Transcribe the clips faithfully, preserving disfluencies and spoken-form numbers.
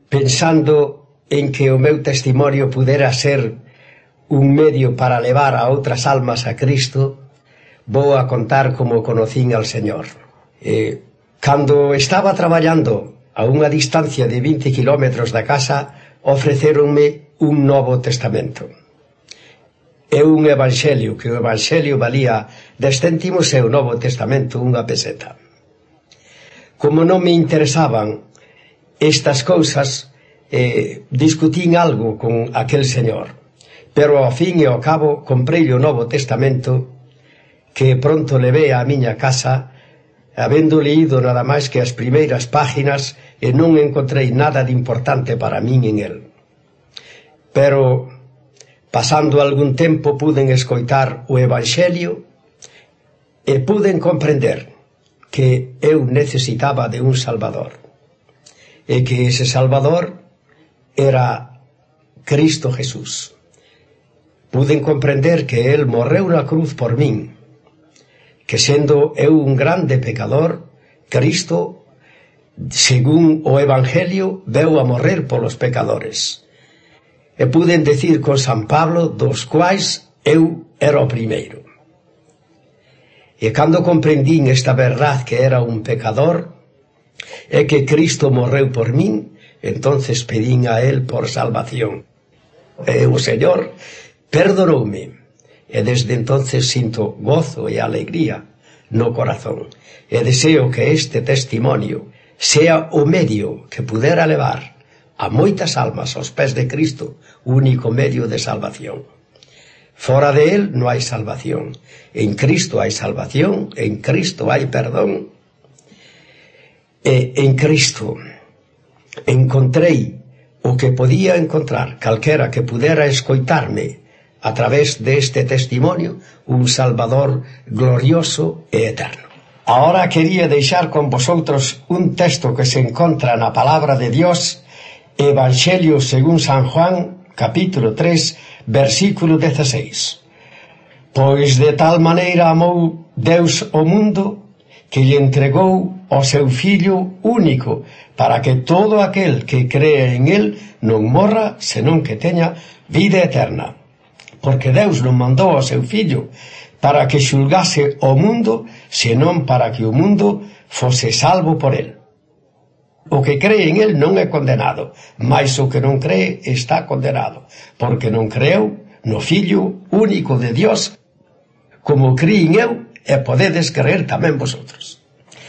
pensando en que o meu testimonio pudera ser un medio para levar a outras almas a Cristo, vou a contar como conocín al Señor. Eh, cando estaba traballando a unha distancia de vinte kilómetros da casa, ofrecéronme un Novo Testamento e un Evanxelio, que o Evanxelio valía dez céntimos e o Novo Testamento unha peseta. Como non me interesaban estas cousas, eh, discutín algo con aquel señor, pero ao fin e ao cabo comprei o Novo Testamento, que pronto levei á miña casa, habendo leído nada máis que as primeiras páginas, e non encontrei nada de importante para min en el. Pero pasando algún tempo puden escoitar o Evanxelio e puden comprender que eu necesitaba de un Salvador, e que ese Salvador era Cristo Jesús. Puden comprender que el morreu na cruz por min, que sendo eu un grande pecador, Cristo, según o Evangelio, veu a morrer polos pecadores. E puden decir con San Pablo, dos quais eu era o primeiro. E cando comprendín esta verdad, que era un pecador e que Cristo morreu por min, entonces pedín a él por salvación. E o Señor perdonoume, e desde entonces sinto gozo e alegría no corazón, e deseo que este testimonio sea o medio que pudera levar a moitas almas aos pés de Cristo, único medio de salvación. Fora de él non hai salvación. En Cristo hai salvación, en Cristo hai perdón. E en Cristo encontrei o que podía encontrar calquera que pudera escoitarme a través deste testimonio, un Salvador glorioso e eterno. Ahora quería deixar con vosotros un texto que se encontra na palabra de Dios, Evangelio según San Juan, capítulo tres, versículo dieciséis. Pois de tal maneira amou Deus o mundo, que lle entregou o seu Fillo único, para que todo aquel que cree en él non morra, senón que teña vida eterna. Porque Deus non mandou o seu Fillo para que xulgase o mundo, senón para que o mundo fose salvo por él. O que cree en él non é condenado, mas o que non cree está condenado, porque non creu no Fillo único de Dios, como creín eu, e podedes creer tamén vosotros.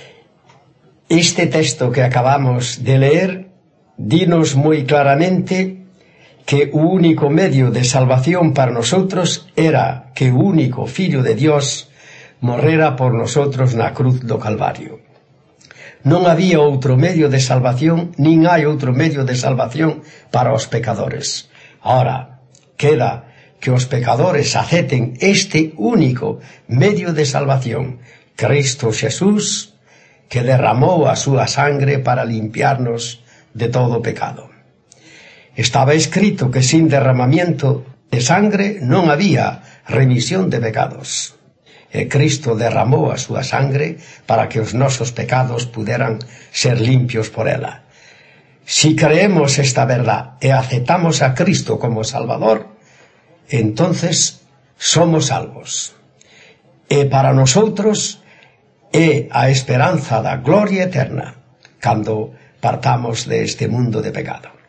Este texto que acabamos de leer dinos moi claramente que o único medio de salvación para nosotros era que o único Fillo de Dios morrera por nosotros na cruz do Calvario. Non había outro medio de salvación, nin hai outro medio de salvación para os pecadores. Ahora, queda que os pecadores acepten este único medio de salvación, Cristo Jesús, que derramou a súa sangre para limpiarnos de todo pecado. Estaba escrito que sin derramamiento de sangre non había remisión de pecados. E Cristo derramou a súa sangre para que os nosos pecados puderan ser limpios por ela. Si creemos esta verdad e aceptamos a Cristo como Salvador, entonces somos salvos. E para nosotros é a esperanza da gloria eterna cando partamos de este mundo de pecado.